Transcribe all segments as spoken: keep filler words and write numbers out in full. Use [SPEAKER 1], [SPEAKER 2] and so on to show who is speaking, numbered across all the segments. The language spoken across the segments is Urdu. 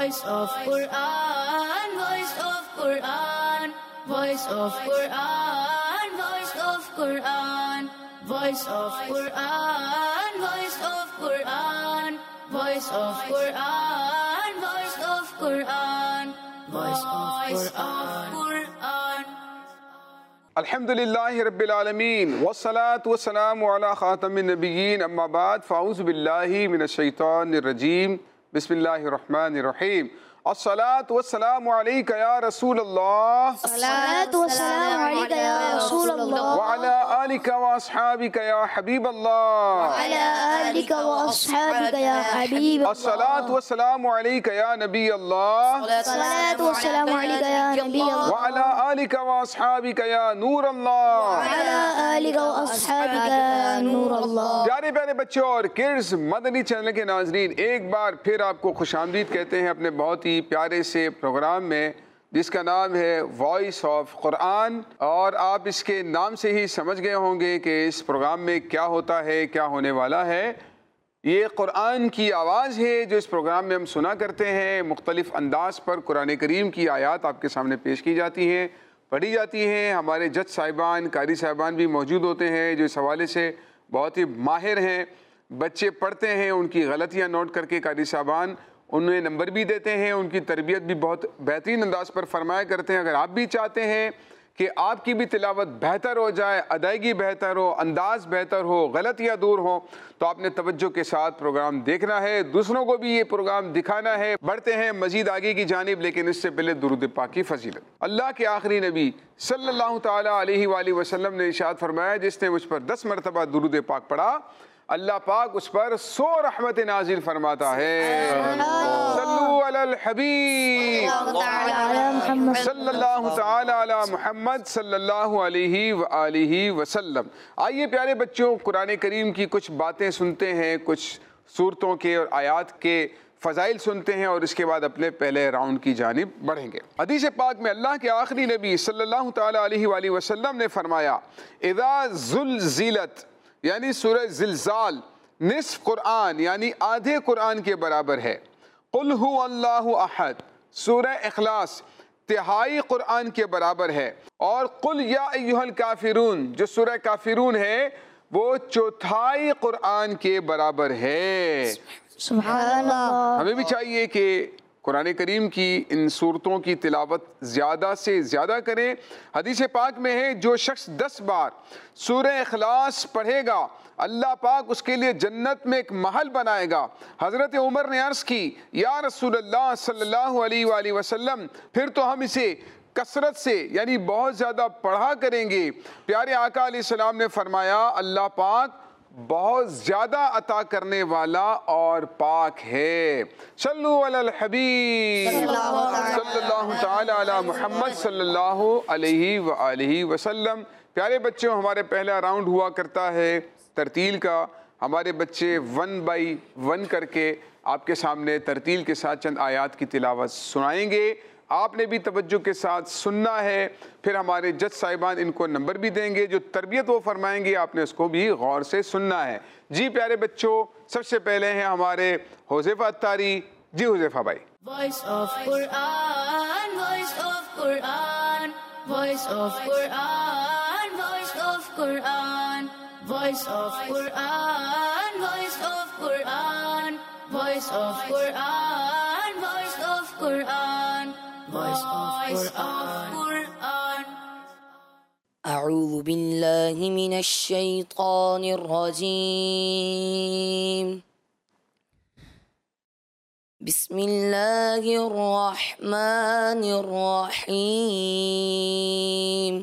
[SPEAKER 1] Voice of Quran, Voice of Quran, Voice of Quran, Voice of Quran, Voice of Quran, Voice of Quran, Voice of Quran, Voice of Quran, Voice of Quran.
[SPEAKER 2] الحمدللہ رب العالمین والصلاة والسلام علی خاتم النبیین اما بعد فاعوذ باللہ من الشیطان الرجیم بسم اللہ الرحمن الرحیم الصلاة والسلام علیک یا رسول اللہ
[SPEAKER 3] الصلاة والسلام علیک یا رسول اللہ
[SPEAKER 2] وعلی آلک واصحابک یا حبیب اللہ
[SPEAKER 3] وعلی آلک واصحابک یا حبیب اللہ
[SPEAKER 2] الصلاة والسلام علیک یا نبی اللہ
[SPEAKER 3] الصلاة والسلام علیک یا نبی اللہ
[SPEAKER 2] وعلی آلک واصحابک یا نور اللہ
[SPEAKER 3] وعلی آلک واصحابک یا نور اللہ.
[SPEAKER 2] پیارے پیارے بچوں اور کڈز مدنی چینل کے ناظرین، ایک بار پھر آپ کو خوش آمدید کہتے ہیں اپنے بہت ہی پیارے سے پروگرام میں جس کا نام ہے وائس آف قرآن. اور آپ اس کے نام سے ہی سمجھ گئے ہوں گے کہ اس پروگرام میں کیا ہوتا ہے، کیا ہونے والا ہے. یہ قرآن کی آواز ہے جو اس پروگرام میں ہم سنا کرتے ہیں. مختلف انداز پر قرآن کریم کی آیات آپ کے سامنے پیش کی جاتی ہیں، پڑھی جاتی ہیں. ہمارے جج صاحبان، قاری صاحبان بھی موجود ہوتے ہیں جو اس حوالے سے بہت ہی ماہر ہیں. بچے پڑھتے ہیں، ان کی غلطیاں نوٹ کر کے قاری صاحبان انہیں نمبر بھی دیتے ہیں. ان کی تربیت بھی بہت بہترین انداز پر فرمایا کرتے ہیں. اگر آپ بھی چاہتے ہیں کہ آپ کی بھی تلاوت بہتر ہو جائے، ادائیگی بہتر ہو، انداز بہتر ہو، غلطیاں دور ہوں، تو آپ نے توجہ کے ساتھ پروگرام دیکھنا ہے، دوسروں کو بھی یہ پروگرام دکھانا ہے. بڑھتے ہیں مزید آگے کی جانب، لیکن اس سے پہلے درود پاک کی فضیلت. اللہ کے آخری نبی صلی اللہ تعالیٰ علیہ وآلہ وسلم نے ارشاد فرمایا، جس نے مجھ پر دس مرتبہ درود پاک پڑھا اللہ پاک اس پر سو رحمت نازل فرماتا ہے. صلو علی الحبیب صلی اللہ تعالی علی محمد صلی اللہ علیہ وآلہ وسلم. آئیے پیارے بچوں، قرآن کریم کی کچھ باتیں سنتے ہیں، کچھ سورتوں کے اور آیات کے فضائل سنتے ہیں، اور اس کے بعد اپنے پہلے راؤنڈ کی جانب بڑھیں گے. حدیث پاک میں اللہ کے آخری نبی صلی اللہ تعالی علیہ وآلہ وسلم نے فرمایا، اذا زلزلت یعنی سورہ زلزال نصف قرآن یعنی آدھے قرآن کے برابر ہے. قل هو اللہ احد سورہ اخلاص تہائی قرآن کے برابر ہے. اور قل یا ایہا الکافرون جو سورہ کافرون ہے وہ چوتھائی قرآن کے برابر ہے.
[SPEAKER 3] سبحان اللہ.
[SPEAKER 2] ہمیں بھی چاہیے کہ قرآن کریم کی ان صورتوں کی تلاوت زیادہ سے زیادہ کریں. حدیث پاک میں ہے جو شخص دس بار سورہ اخلاص پڑھے گا اللہ پاک اس کے لیے جنت میں ایک محل بنائے گا. حضرت عمر نے عرض کی، یا رسول اللہ صلی اللہ علیہ وآلہ وسلم پھر تو ہم اسے کثرت سے یعنی بہت زیادہ پڑھا کریں گے. پیارے آقا علیہ السلام نے فرمایا، اللہ پاک بہت زیادہ عطا کرنے والا اور پاک ہے. صلو علی الحبیب صلی اللہ تعالی علی محمد صلی اللہ علیہ وآلہ وسلم. پیارے بچوں، ہمارے پہلا راؤنڈ ہوا کرتا ہے ترتیل کا. ہمارے بچے ون بائی ون کر کے آپ کے سامنے ترتیل کے ساتھ چند آیات کی تلاوت سنائیں گے. آپ نے بھی توجہ کے ساتھ سننا ہے. پھر ہمارے جج صاحبان ان کو نمبر بھی دیں گے. جو تربیت وہ فرمائیں گے آپ نے اس کو بھی غور سے سننا ہے. جی پیارے بچوں، سب سے پہلے ہیں ہمارے حذیفہ اتاری. جی حذیفہ بھائی.
[SPEAKER 1] Voice of Quran, Voice of Quran, Voice of Quran, Voice of Quran, Voice of Quran, Voice of Quran, Voice of Quran, Voice of Quran, Voice of Quran.
[SPEAKER 4] أعوذ بالله من الشيطان الرجيم. بسم الله الرحمن الرحيم.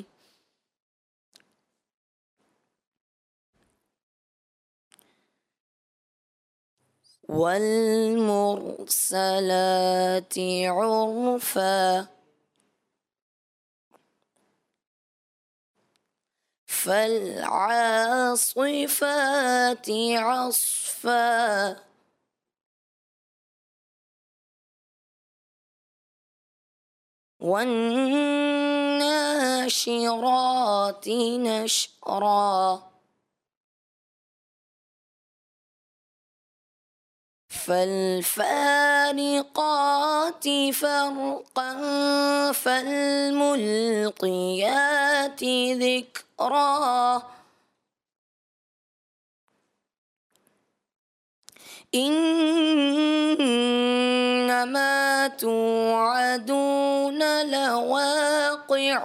[SPEAKER 4] والمرسلات عرفا فالعاصفات عصفا والناشرات نشرا فالفارقات فرقا فالملقيات ذكرا إنما توعدون لواقع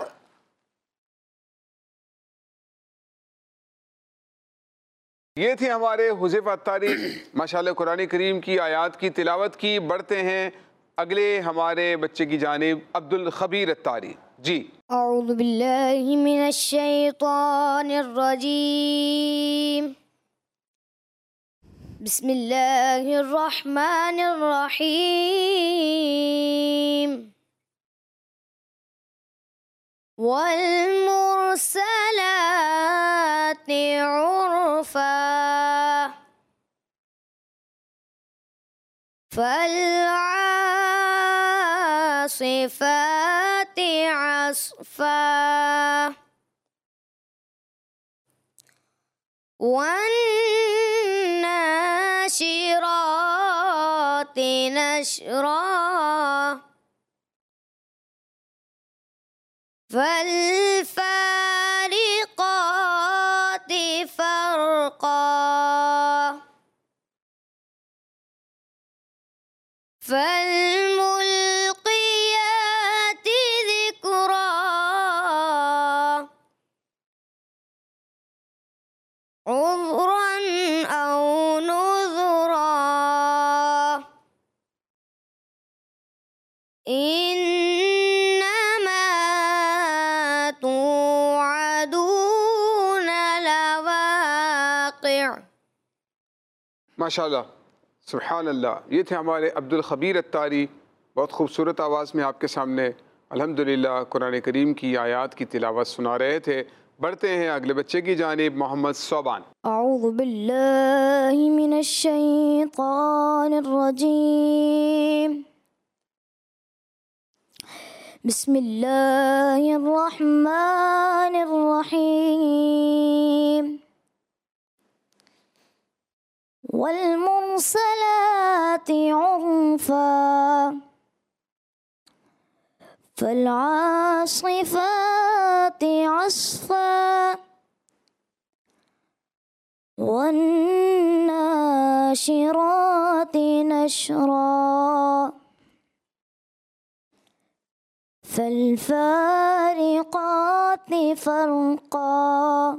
[SPEAKER 2] یہ تھے ہمارے حذیفہ الطاری، ماشاءاللہ قرآن کریم کی آیات کی تلاوت کی۔ بڑھتے ہیں اگلے ہمارے بچے کی جانب، عبد الخبیر الطاری جی۔
[SPEAKER 3] أعوذ بالله من الشيطان الرجيم بسم الله الرحمن الرحيم والمرسلات عرفا فالعاصفات عصفا والناشرات نشرا فالفارقات فرقا فالملقيات ذكرا عذرا أو نذرا إنما توعدون لواقع۔
[SPEAKER 2] ماشاءاللہ سبحان اللہ، یہ تھے ہمارے عبد الخبیر الطاری، بہت خوبصورت آواز میں آپ کے سامنے الحمدللہ قرآن کریم کی آیات کی تلاوت سنا رہے تھے۔ بڑھتے ہیں اگلے بچے کی جانب، محمد صوبان۔
[SPEAKER 3] أعوذ بالله من الشيطان الرجيم بسم الله الرحمن الرحيم والمرسلات عرفا فالعاصفات عصفا والناشرات نشرا فالفارقات فرقا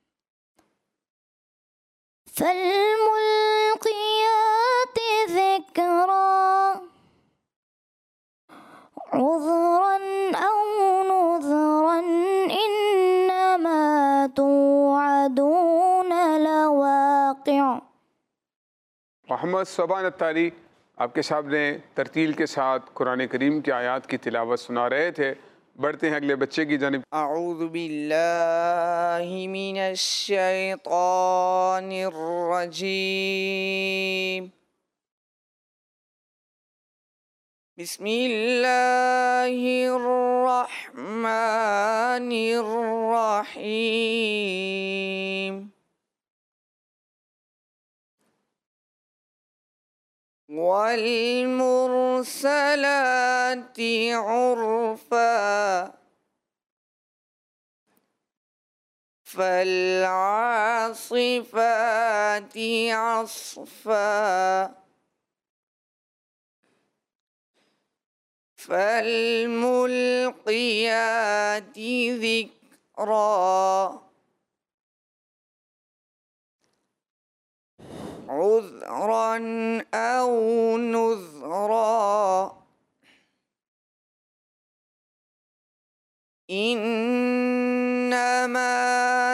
[SPEAKER 3] فالملقيات ذكرا عذرا أو نذرا إنما توعدون لواقع۔
[SPEAKER 2] محمد صوبان الطاری آپ کے سامنے ترتیل کے ساتھ قرآن کریم کی آیات کی تلاوت سنا رہے تھے۔ بڑھتے ہیں اگلے بچے کی جانب۔
[SPEAKER 5] اعوذ باللہ من الشیطان الرجیم بسم اللہ الرحمن الرحیم والمرسلات عرفا فالعاصفات عصفا فالملقيات ذكرا عذرا أو نذرا إنما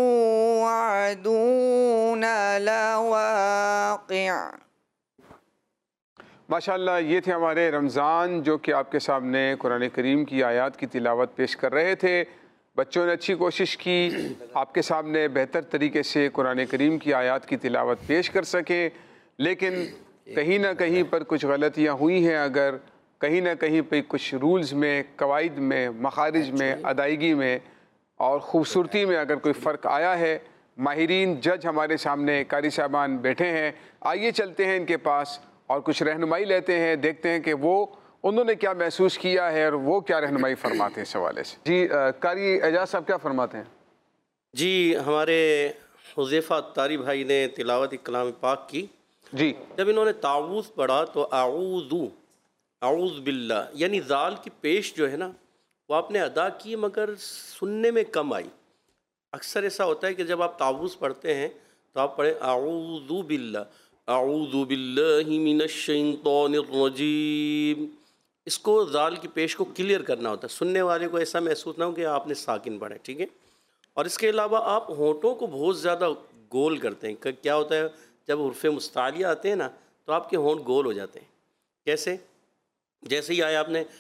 [SPEAKER 5] توعدون لواقع۔
[SPEAKER 2] ماشاءاللہ یہ تھے ہمارے رمضان جو کہ آپ کے سامنے قرآن کریم کی آیات کی تلاوت پیش کر رہے تھے۔ بچوں نے اچھی کوشش کی آپ کے سامنے بہتر طریقے سے قرآن کریم کی آیات کی تلاوت پیش کر سکیں، لیکن کہیں نہ کہیں پر کچھ غلطیاں ہوئی ہیں، اگر کہیں نہ کہیں پہ کچھ رولز میں، قواعد میں، مخارج میں، ادائیگی میں اور خوبصورتی میں اگر کوئی فرق آیا ہے ماہرین جج ہمارے سامنے قاری صاحبان بیٹھے ہیں، آئیے چلتے ہیں ان کے پاس اور کچھ رہنمائی لیتے ہیں، دیکھتے ہیں کہ وہ انہوں نے کیا محسوس کیا ہے اور وہ کیا رہنمائی فرماتے ہیں اس حوالے سے۔ جی قاری اعجاز صاحب کیا فرماتے ہیں؟
[SPEAKER 6] جی ہمارے حذیفہ اتاری بھائی نے تلاوت کلام پاک کی،
[SPEAKER 2] جی
[SPEAKER 6] جب انہوں نے تعوذ پڑھا تو اعوذ اعوذ باللہ یعنی ذال کی پیش جو ہے نا وہ آپ نے ادا کی مگر سننے میں کم آئی۔ اکثر ایسا ہوتا ہے کہ جب آپ تعوذ پڑھتے ہیں تو آپ پڑھیں اعوذ باللہ اعوذ باللہ من الشیطان الرجیم، اس کو ذال کی پیش کو کلیئر کرنا ہوتا ہے، سننے والے کو ایسا محسوس نہ ہو کہ آپ نے ساکن پڑھے، ٹھیک ہے۔ اور اس کے علاوہ آپ ہونٹوں کو بہت زیادہ گول کرتے ہیں، کیا ہوتا ہے جب حروف مستعلیہ آتے ہیں نا تو آپ کے ہونٹ گول ہو جاتے ہیں۔ کیسے؟ جیسے ہی آیا آپ نے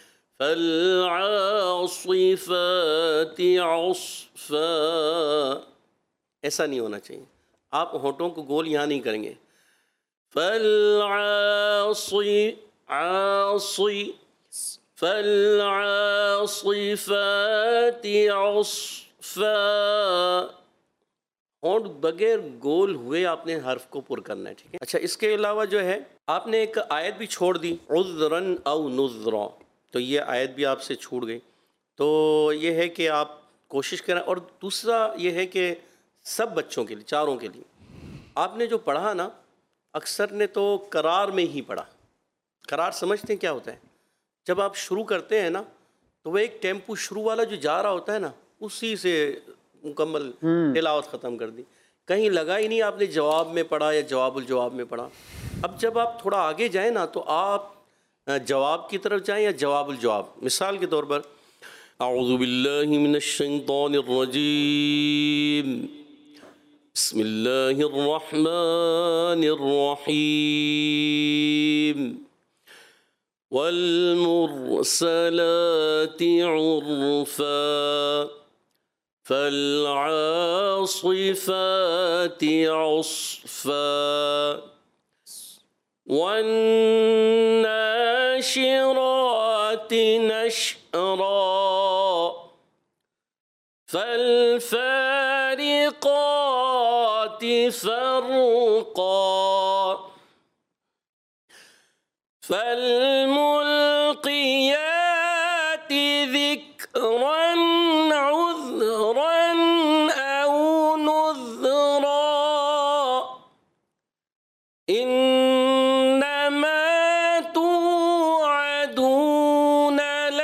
[SPEAKER 6] فالعاصفات عصفا، ایسا نہیں ہونا چاہیے، آپ ہونٹوں کو گول یہاں نہیں کریں گے۔ فالعاصی عاصی فالعاصفات عصفا، ہونٹ بغیر گول ہوئے آپ نے حرف کو پر کرنا ہے، ٹھیک ہے۔ اچھا اس کے علاوہ جو ہے آپ نے ایک آیت بھی چھوڑ دی، عذراً او نذرا، تو یہ آیت بھی آپ سے چھوٹ گئی۔ تو یہ ہے کہ آپ کوشش کریں، اور دوسرا یہ ہے کہ سب بچوں کے لیے، چاروں کے لیے آپ نے جو پڑھا نا اکثر نے تو قرار میں ہی پڑھا۔ قرار سمجھتے ہیں کیا ہوتا ہے؟ جب آپ شروع کرتے ہیں نا تو وہ ایک ٹیمپو شروع والا جو جا رہا ہوتا ہے نا اسی سے مکمل تلاوت ختم کر دی، کہیں لگا ہی نہیں آپ نے جواب میں پڑھا یا جواب الجواب میں پڑھا۔ اب جب آپ تھوڑا آگے جائیں نا تو آپ جواب کی طرف جائیں یا جواب الجواب۔ مثال کے طور پر اعوذ باللہ من الشیطان الرجیم بسم اللہ الرحمن الرحیم والمرسلات عرفا فالعاصفات عصفا والناشرات نشرا فالفارقات فرقا فالملقيات ذكرا عذرا أو نذرا إنما توعدون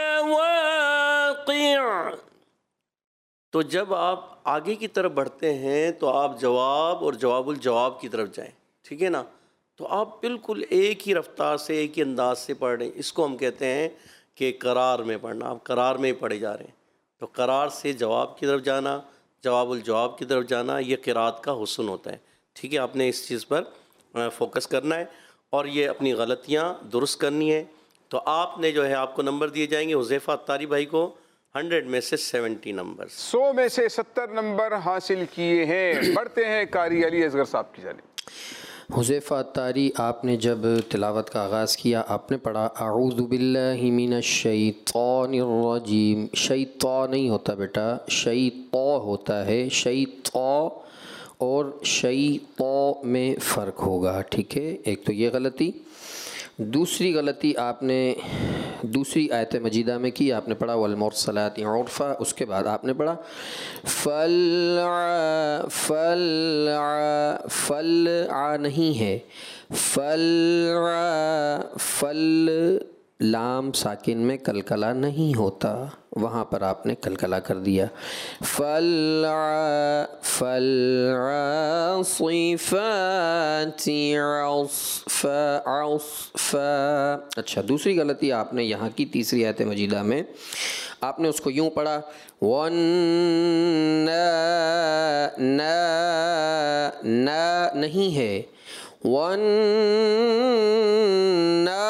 [SPEAKER 6] لواقع۔ تو جب آپ آگے کی طرف بڑھتے ہیں تو آپ جواب اور جواب الجواب کی طرف جائیں، ٹھیک ہے نا، تو آپ بالکل ایک ہی رفتار سے ایک ہی انداز سے پڑھ رہے ہیں، اس کو ہم کہتے ہیں کہ قرار میں پڑھنا، آپ قرار میں پڑھے جا رہے ہیں۔ تو قرار سے جواب کی طرف جانا، جواب الجواب کی طرف جانا، یہ قرات کا حسن ہوتا ہے، ٹھیک ہے۔ آپ نے اس چیز پر فوکس کرنا ہے اور یہ اپنی غلطیاں درست کرنی ہے۔ تو آپ نے جو ہے آپ کو نمبر دیے جائیں گے، حذیفہ اتاری بھائی کو ہنڈریڈ میں سے سیونٹی نمبر،
[SPEAKER 2] سو میں سے ستر نمبر حاصل کیے ہیں۔ بڑھتے ہیں قاری علی اصغر صاحب کی جانب۔
[SPEAKER 7] حذیفہ اتاری آپ نے جب تلاوت کا آغاز کیا آپ نے پڑھا اعوذ باللہ من الشیطان الرجیم، شیطا نہیں ہوتا بیٹا، شیطا ہوتا ہے، شیطا اور شیطا میں فرق ہوگا، ٹھیک ہے۔ ایک تو یہ غلطی، دوسری غلطی آپ نے دوسری آیت مجیدہ میں کی، آپ نے پڑھا والمرسلات عرفا، اس کے بعد آپ نے پڑھا فلع فلع فلع نہیں ہے، فلع فل لام ساکن میں کلکلا نہیں ہوتا، وہاں پر آپ نے کلکلا کر دیا، فلع فالعاصفات عصفا عصفا۔ اچھا دوسری غلطی آپ نے یہاں کی تیسری آیت مجیدہ میں آپ نے اس کو یوں پڑھا وَنَّا نا نا نہیں ہے، وَنَّا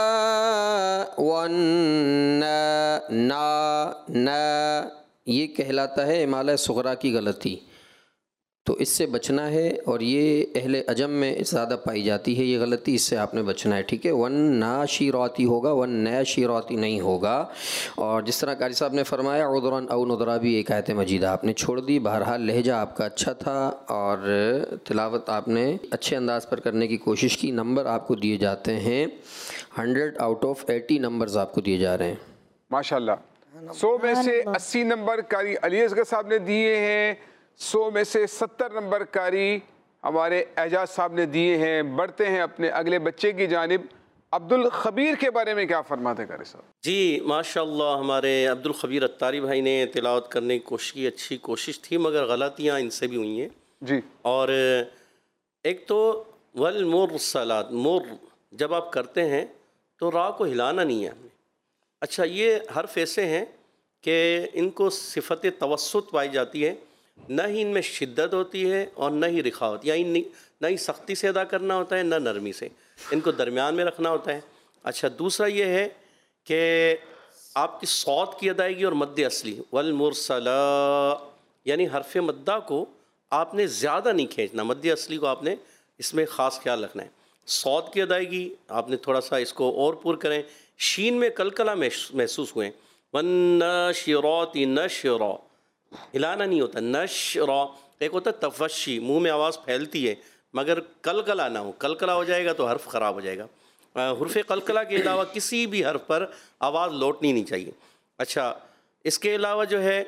[SPEAKER 7] وَنَّا نا نا، یہ کہلاتا ہے امالہ صغرا کی غلطی۔ تو اس سے بچنا ہے، اور یہ اہل عجم میں زیادہ پائی جاتی ہے یہ غلطی، اس سے آپ نے بچنا ہے، ٹھیک ہے. ون ناشراتی ہوگا، ون ناشراتی نہیں ہوگا. اور جس طرح قاری صاحب نے فرمایا عذرا او نذرا بھی ایک آیت مجیدہ آپ نے چھوڑ دی. بہرحال لہجہ آپ کا اچھا تھا اور تلاوت آپ نے اچھے انداز پر کرنے کی کوشش کی. نمبر آپ کو دیے جاتے ہیں hundred out of eighty numbers آپ کو دیے جا رہے ہیں.
[SPEAKER 2] ماشاءاللہ. سو میں سے اسی نمبر قاری علی اصغر صاحب نے دیے ہیں، سو میں سے ستر نمبر قاری ہمارے اعجاز صاحب نے دیے ہیں. بڑھتے ہیں اپنے اگلے بچے کی جانب. عبد الخبیر کے بارے میں کیا فرماتے قاری صاحب؟
[SPEAKER 6] جی ماشاءاللہ، ہمارے عبد الخبیر اتاری بھائی نے تلاوت کرنے کی کوشش کی، اچھی کوشش تھی مگر غلطیاں ان سے بھی ہوئی ہیں.
[SPEAKER 2] جی.
[SPEAKER 6] اور ایک تو والمرسلات، مر جب آپ کرتے ہیں تو را کو ہلانا نہیں ہے. اچھا، یہ حرف ایسے ہیں کہ ان کو صفت توسط پائی جاتی ہے، نہ ہی ان میں شدت ہوتی ہے اور نہ ہی رخا ہوتی ہے، یعنی نہ ہی سختی سے ادا کرنا ہوتا ہے نہ نرمی سے، ان کو درمیان میں رکھنا ہوتا ہے. اچھا، دوسرا یہ ہے کہ آپ کی صوت کی ادائیگی اور مد اصلی والمرسلا، یعنی حرف مدہ کو آپ نے زیادہ نہیں کھینچنا، مد اصلی کو آپ نے اس میں خاص خیال رکھنا ہے. صوت کی ادائیگی آپ نے تھوڑا سا اس کو اور پر کریں. شین میں کلکلا محسوس ہوئے، والناشرات نشرا، ہلانا نہیں ہوتا. نشرا ایک ہوتا ہے تفشی، منہ میں آواز پھیلتی ہے مگر کلکلا نہ ہو، کلکلا ہو جائے گا تو حرف خراب ہو جائے گا. حرف کلکلا کے علاوہ کسی بھی حرف پر آواز لوٹنی نہیں چاہیے. اچھا، اس کے علاوہ جو ہے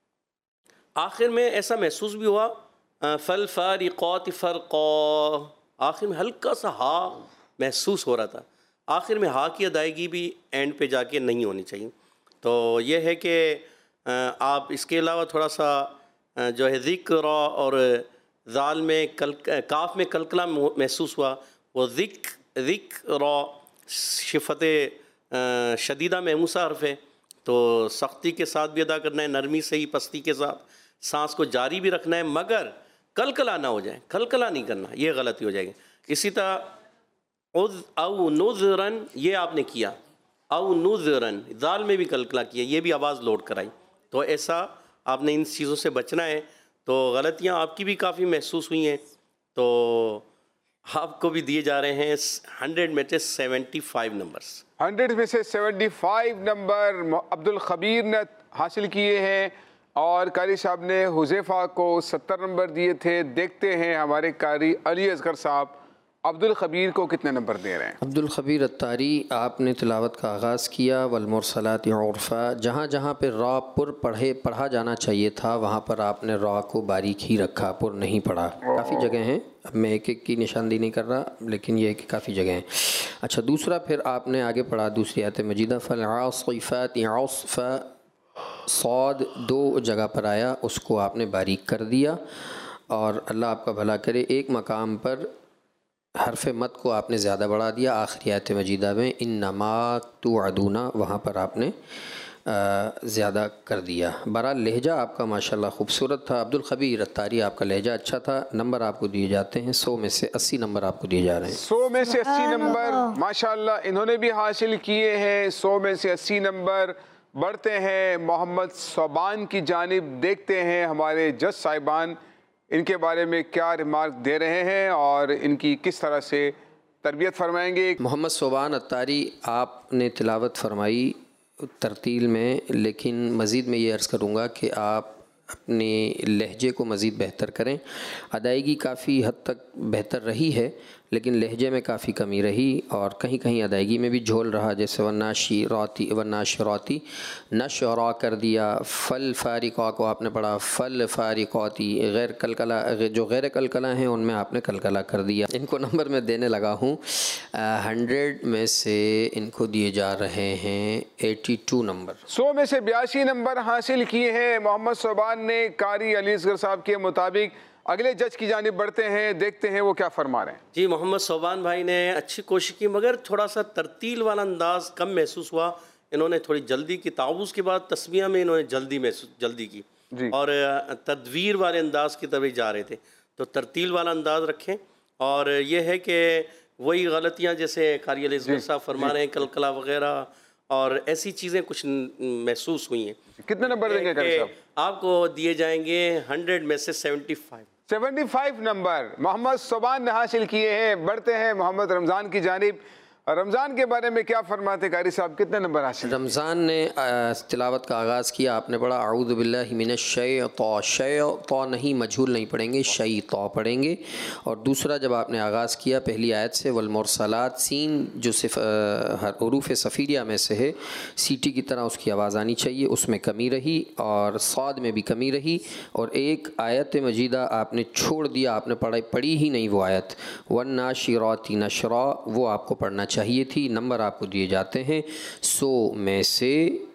[SPEAKER 6] آخر میں ایسا محسوس بھی ہوا فالفارقات فرقا، آخر میں ہلکا سا ہا محسوس ہو رہا تھا. آخر میں ہا کی ادائیگی بھی اینڈ پہ جا کے نہیں ہونی چاہیے. تو یہ ہے کہ آپ اس کے علاوہ تھوڑا سا جو ہے ذکر اور ذال میں کل کاف میں کلکلا محسوس ہوا، وہ ذک ذکر شفت شدیدہ محموسہ حرف ہے، تو سختی کے ساتھ بھی ادا کرنا ہے، نرمی سے ہی پستی کے ساتھ سانس کو جاری بھی رکھنا ہے مگر کلکلا نہ ہو جائے، کلکلا نہیں کرنا، یہ غلطی ہو جائے گی. اسی طرح اذ او نذرن، یہ آپ نے کیا، او نذرن ذال میں بھی کلکلا کیا، یہ بھی آواز لوٹ کرائی. تو ایسا آپ نے ان چیزوں سے بچنا ہے. تو غلطیاں آپ کی بھی کافی محسوس ہوئی ہیں، تو آپ کو بھی دیے جا رہے ہیں ہنڈریڈ میں سے سیونٹی فائیو نمبرز.
[SPEAKER 2] ہنڈریڈ میں سے سیونٹی فائیو نمبر عبد الخبیر نے حاصل کیے ہیں، اور قاری صاحب نے حذیفہ کو ستر نمبر دیے تھے. دیکھتے ہیں ہمارے قاری علی اصغر صاحب عبد الخبیر کو کتنے نمبر دے رہے ہیں.
[SPEAKER 7] عبد الخبیر اتاری، آپ نے تلاوت کا آغاز کیا والمرسلات عرفا. جہاں جہاں پہ را پر پڑھے پڑھا جانا چاہیے تھا وہاں پر آپ نے را کو باریک ہی رکھا، پر نہیں پڑھا. کافی جگہ ہیں، اب میں ایک ایک کی نشاندہی نہیں کر رہا لیکن یہ ہے کہ کافی جگہ ہیں. اچھا، دوسرا پھر آپ نے آگے پڑھا دوسری آیت مجیدہ فالعاصفات عصفا، صاد دو جگہ پر آیا، اس کو آپ نے باریک کر دیا. اور اللہ آپ کا بھلا کرے، ایک مقام پر حرف مد کو آپ نے زیادہ بڑھا دیا آخری آیت مجیدہ میں انما توعدون، وہاں پر آپ نے زیادہ کر دیا. بہرحال لہجہ آپ کا ماشاءاللہ خوبصورت تھا. عبد الخبیر اتاری، آپ کا لہجہ اچھا تھا. نمبر آپ کو دیے جاتے ہیں سو میں سے اسی نمبر آپ کو دیے جا رہے ہیں.
[SPEAKER 2] سو میں سے اسی نمبر ماشاءاللہ انہوں نے بھی حاصل کیے ہیں، سو میں سے اسی نمبر. بڑھتے ہیں محمد صوبان کی جانب. دیکھتے ہیں ہمارے جج صاحبان ان کے بارے میں کیا ریمارک دے رہے ہیں اور ان کی کس طرح سے تربیت فرمائیں گے.
[SPEAKER 7] محمد صوبان اتاری، آپ نے تلاوت فرمائی ترتیل میں، لیکن مزید میں یہ عرض کروں گا کہ آپ اپنے لہجے کو مزید بہتر کریں. ادائیگی کافی حد تک بہتر رہی ہے لیکن لہجے میں کافی کمی رہی، اور کہیں کہیں ادائیگی میں بھی جھول رہا، جیسے والناشراتی والناشراتی نشرا کر دیا. فل فارقا کو آپ نے پڑھا فل فارقاتی، غیر کلکلا جو غیر کلکلا ہیں ان میں آپ نے کلکلا کر دیا. ان کو نمبر میں دینے لگا ہوں، ہنڈریڈ میں سے ان کو دیے جا رہے ہیں ایٹی ٹو نمبر.
[SPEAKER 2] سو میں سے بیاسی نمبر حاصل کیے ہیں محمد صوبان نے قاری علی اصغر صاحب کے مطابق. اگلے جج کی جانب بڑھتے ہیں، دیکھتے ہیں وہ کیا فرما رہے ہیں.
[SPEAKER 6] جی محمد صوبان بھائی نے اچھی کوشش کی مگر تھوڑا سا ترتیل والا انداز کم محسوس ہوا. انہوں نے تھوڑی جلدی کی، تعوذ کے بعد تسمیہ میں انہوں نے جلدی محسوس جلدی کی
[SPEAKER 2] جی.
[SPEAKER 6] اور تدویر والے انداز کی طرف جا رہے تھے. تو ترتیل والا انداز رکھیں. اور یہ ہے کہ وہی غلطیاں جیسے قاری علی اصغر صاحب فرما رہے ہیں، کلکلا وغیرہ اور ایسی چیزیں کچھ محسوس ہوئی ہیں.
[SPEAKER 2] کتنے نمبر دیں گے قاری صاحب؟
[SPEAKER 6] آپ کو دیے جائیں گے ہنڈریڈ میں سے seventy five.
[SPEAKER 2] Seventy five number Mohammad Soban ने हासिल किए हैं। बढ़ते हैं मोहम्मद रमज़ान की जानिब। रमज़ान के बारे में क्या फरमाते कारी साहब, कितने नंबर हासिल?
[SPEAKER 7] रमज़ान ने तिलावत का आगाज़ किया, आपने पढ़ा अऊज़ु बिल्लाहि मिनश शैतान, शैतान नहीं, मजहूल नहीं पढ़ेंगे, शैतान पढ़ेंगे। और दूसरा जब आपने आगाज़ किया पहली आयत से, वल मुरसलात, सीन जो सिर्फ हरूफ सफ़ीरिया में से है, सीटी की तरह उसकी आवाज़ आनी चाहिए, उसमें कमी रही, और साद में भी कमी रही। और एक आयत मजीदा आपने छोड़ दिया, आपने पढ़ा पढ़ी ही नहीं वो आयत, वन नाशिराती नशरा, वो आपको पढ़ना चाहिए थी। नंबर आपको दिए जाते हैं सौ में से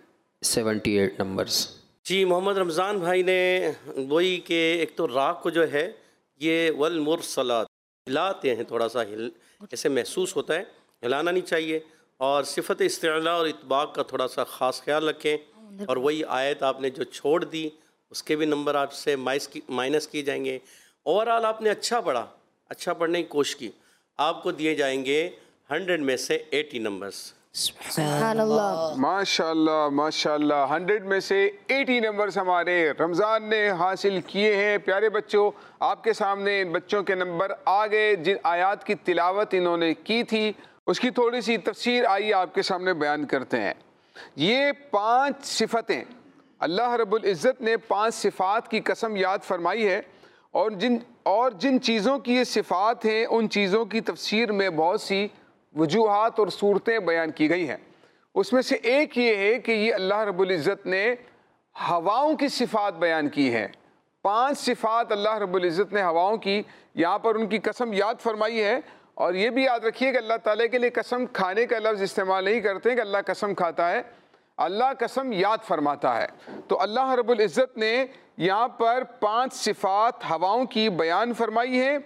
[SPEAKER 7] सेवेंटी एट नंबर्स।
[SPEAKER 6] जी, मोहम्मद रमज़ान भाई ने वही कि एक तो राग को जो है ये वल मुरसलात हिलाते हैं, थोड़ा सा हिल ऐसे महसूस होता है, हिलाना नहीं चाहिए। और सिफत इस्तिला और इतबाक का थोड़ा सा ख़ास ख्याल रखें। और वही आयत आपने जो छोड़ दी उसके भी नंबर आपसे माइनस किए जाएंगे। ओवरऑल आपने अच्छा पढ़ा, अच्छा पढ़ने की कोशिश की, आपको दिए जाएंगे हंड्रेड में से एटी नंबर्स।
[SPEAKER 3] सुभानअल्लाह,
[SPEAKER 2] माशाल्लाह माशाल्लाह, हंड्रेड में से एटी नंबर्स हमारे रमज़ान ने हासिल किए हैं। प्यारे बच्चों, आपके सामने इन बच्चों के नंबर आ गए। जिन आयात की तिलावत इन्होंने की थी उसकी थोड़ी सी तफसीर आइए आपके सामने बयान करते हैं। ये पांच सिफतें, अल्लाह रब्बुल इज़्ज़त ने पांच सिफ़ात की कसम याद फरमाई है। और जिन और जिन चीज़ों की ये सिफ़ात हैं उन चीज़ों की तफसीर में बहुत सी वजूहात और सूरतें बयान की गई हैं। उसमें से एक ये है कि ये अल्लाह रब्बुल इज़्ज़त ने हवाओं की सिफ़ात बयान की है। पांच सिफ़ात अल्लाह रब्बुल इज़्ज़त ने हवाओं की यहाँ पर उनकी कसम याद फरमाई है। और ये भी याद रखिए कि अल्लाह ताला के लिए कसम खाने का लफ्ज़ इस्तेमाल नहीं करते कि अल्लाह कसम खाता है, अल्लाह कसम याद फरमाता है। तो अल्लाह रब्बुल इज़्ज़त ने यहाँ पर पांच सिफ़ात हवाओं की बयान फरमाई है।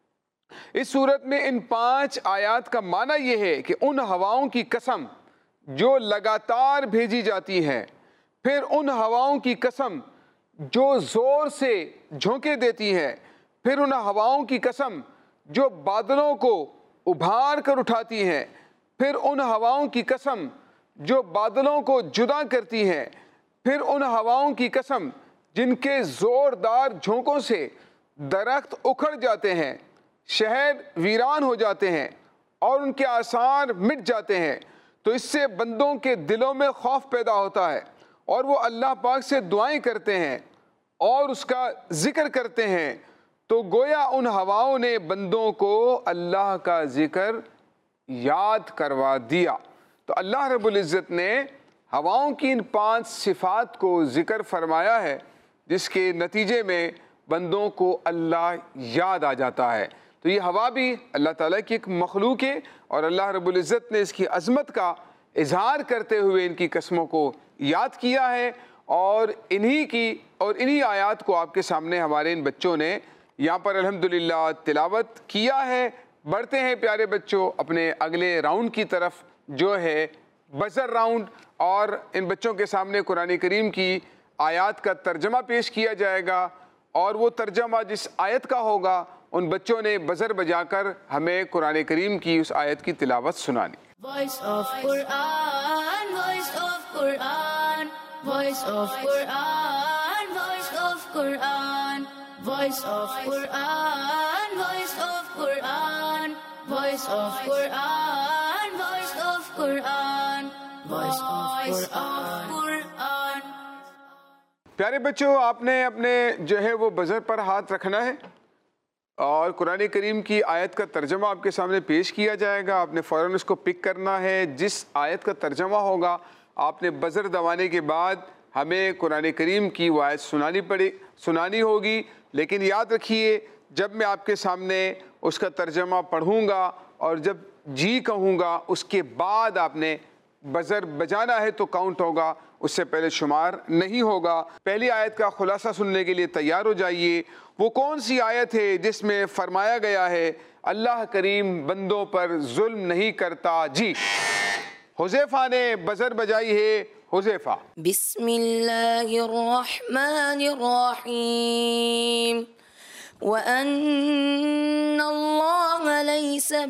[SPEAKER 2] इस सूरत में इन पांच आयात का माना यह है कि उन हवाओं की कसम जो लगातार भेजी जाती हैं, फिर उन हवाओं की कसम जो ज़ोर से झोंके देती हैं, फिर उन हवाओं की कसम जो बादलों को उभार कर उठाती हैं, फिर उन हवाओं की कसम जो बादलों को जुदा करती हैं, फिर उन हवाओं की कसम जिनके ज़ोरदार झोंकों से दरख्त उखड़ जाते हैं, शहर वीरान हो जाते हैं और उनके आसार मिट जाते हैं। तो इससे बंदों के दिलों में खौफ पैदा होता है और वो अल्लाह पाक से दुआएं करते हैं और उसका ज़िक्र करते हैं। तो गोया उन हवाओं ने बंदों को अल्लाह का ज़िक्र याद करवा दिया। तो अल्लाह रब्बुल इज़्ज़त ने हवाओं की इन पांच सिफ़ात को ज़िक्र फरमाया है, जिसके नतीजे में बंदों को अल्लाह याद आ जाता है। तो ये हवा भी अल्लाह ताला की एक मखलूक है और अल्लाह रब्बुल इज़्ज़त ने इसकी अज़मत का इजहार करते हुए इनकी कसमों को याद किया है। और इन्हीं की और इन्हीं आयात को आपके सामने हमारे इन बच्चों ने यहाँ पर अल्हम्दुलिल्लाह तिलावत किया है। बढ़ते हैं प्यारे बच्चों अपने अगले राउंड की तरफ, जो है बज़र राउंड। और इन बच्चों के सामने कुरान करीम की आयात का तर्जमा पेश किया जाएगा और वो तर्जमा जिस आयत का होगा उन बच्चों ने बज़र बजाकर हमें कुरान करीम की उस आयत की तिलावत सुनानी।
[SPEAKER 1] Voice of Quran, voice of Quran, voice of Quran, voice of Quran, voice of Quran, voice of Quran, voice of Quran, voice of Quran, voice of Quran.
[SPEAKER 2] प्यारे बच्चों, आपने अपने जो है वो बज़र पर हाथ रखना है और कुरान करीम की आयत का तर्जमा आपके सामने पेश किया जाएगा। आपने फ़ौरन उसको पिक करना है। जिस आयत का तर्जमा होगा आपने बज़र दबाने के बाद हमें कुरान करीम की वो आयत सुनानी पड़ी सुनानी होगी। लेकिन याद रखिए, जब मैं आपके सामने उसका तर्जमा पढ़ूँगा और जब जी कहूँगा उसके बाद आपने बज़र बजाना है तो काउंट होगा, उससे पहले शुमार नहीं होगा। पहली आयत का खुलासा सुनने के लिए तैयार हो जाइए। वो कौन सी आयत है जिसमें फरमाया गया है अल्लाह करीम बंदों पर जुल्म नहीं करता? जी, हुज़ैफ़ा ने बज़र बजाई है। हुज़ैफ़ा।
[SPEAKER 4] बिस्मिल्लाहिर्रहमानिर्रहीम व अन्नल्लाह लैसा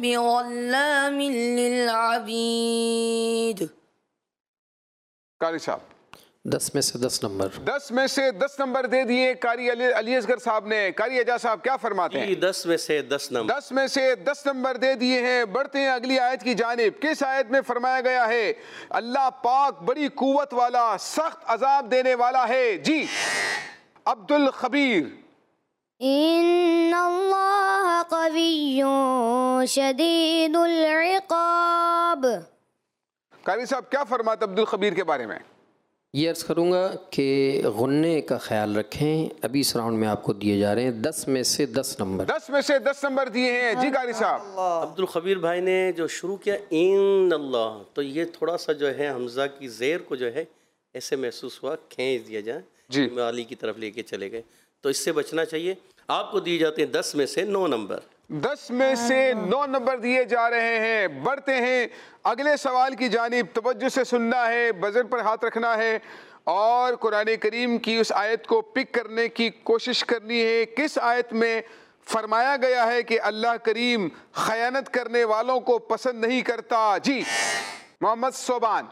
[SPEAKER 4] बिग़ल्लामिन लिल अबीद।
[SPEAKER 2] कारी साहब।
[SPEAKER 7] دس میں سے دس نمبر
[SPEAKER 2] دس میں سے دس نمبر دے دیے قاری علی علی اصغر صاحب نے. قاری اعجاز صاحب کیا فرماتے ہیں؟
[SPEAKER 6] جی دس میں سے دس نمبر
[SPEAKER 2] دس میں سے دس نمبر دے دیے ہیں. بڑھتے ہیں اگلی آیت کی جانب. کس آیت میں فرمایا گیا ہے اللہ پاک بڑی قوت والا سخت عذاب دینے والا ہے؟ جی عبد الخبیر.
[SPEAKER 3] ان اللہ قوی شدید العقاب.
[SPEAKER 2] قاری صاحب کیا فرماتے عبد الخبیر کے بارے میں؟
[SPEAKER 7] یہ عرض کروں گا کہ غنے کا خیال رکھیں. ابھی اس راؤنڈ میں آپ کو دیے جا رہے ہیں دس میں سے دس نمبر.
[SPEAKER 2] دس میں سے دس نمبر دیے ہیں. جی قاری صاحب.
[SPEAKER 6] عبد الخبیر بھائی نے جو شروع کیا ان اللہ، تو یہ تھوڑا سا جو ہے حمزہ کی زیر کو جو ہے ایسے محسوس ہوا کھینچ دیا جائے
[SPEAKER 2] جی
[SPEAKER 6] علی کی طرف لے کے چلے گئے، تو اس سے بچنا چاہیے. آپ کو دیے جاتے ہیں دس میں سے نو نمبر.
[SPEAKER 2] دس میں سے نو نمبر دیے جا رہے ہیں. بڑھتے ہیں اگلے سوال کی جانب. توجہ سے سننا ہے، بزر پر ہاتھ رکھنا ہے اور قرآن کریم کی اس آیت کو پک کرنے کی کوشش کرنی ہے. کس آیت میں فرمایا گیا ہے کہ اللہ کریم خیانت کرنے والوں کو پسند نہیں کرتا؟ جی محمد صوبان.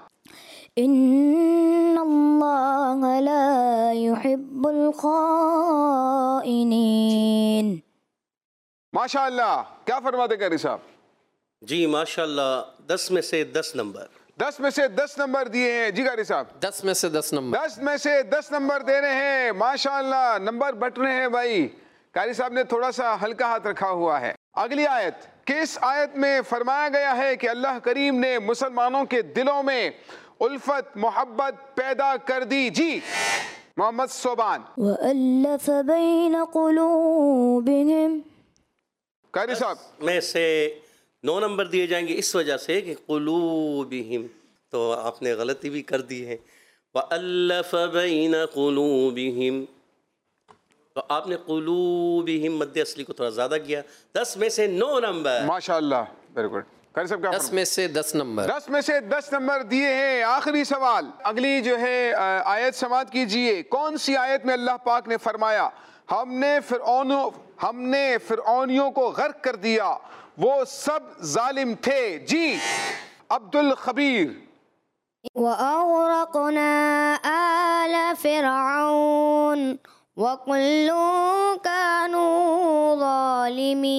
[SPEAKER 3] ان اللہ لا يحب الخائنین.
[SPEAKER 2] ماشاء اللہ. کیا فرماتے قاری صاحب؟
[SPEAKER 6] جی ماشاء اللہ دس میں سے دس نمبر.
[SPEAKER 2] دس میں سے دس نمبر دیے ہیں. جی قاری صاحب.
[SPEAKER 7] دس میں سے دس نمبر.
[SPEAKER 2] دس میں سے دس نمبر دے رہے ہیں. ماشاءاللہ نمبر بٹ رہے ہیں بھائی. قاری صاحب نے تھوڑا سا ہلکا ہاتھ رکھا ہوا ہے. اگلی آیت. کس آیت میں فرمایا گیا ہے کہ اللہ کریم نے مسلمانوں کے دلوں میں الفت محبت پیدا کر دی؟ جی محمد صوبان.
[SPEAKER 3] وَأَلَّفَ بَيْنَ قُلُوبِهِمْ.
[SPEAKER 2] قاری صاحب.
[SPEAKER 6] میں سے نو نمبر دیے جائیں گے اس وجہ سے کہ قلوبہم، تو آپ نے غلطی بھی کر دی ہے. وَأَلَّفَ بَيْنَ قُلُوبِهِمْ، تو آپ نے قلوبہم مد اصلی کو تھوڑا زیادہ کیا. دس میں سے نو نمبر.
[SPEAKER 2] ماشاءاللہ ویری گڈ. قاری صاحب کیا
[SPEAKER 7] دس میں سے دس نمبر.
[SPEAKER 2] دس میں سے دس نمبر دیے ہیں. آخری سوال. اگلی جو ہے آیت سماعت کیجئے. کون سی آیت میں اللہ پاک نے فرمایا ہم نے فرعونوں ہم نے فرعونیوں کو غرق کر دیا، وہ سب ظالم تھے؟ جی عبد الخبیر.
[SPEAKER 3] وَأَغْرَقْنَا آلَ فِرْعَوْنَ وَكُلٌّ كَانُوا ظَالِمِينَ.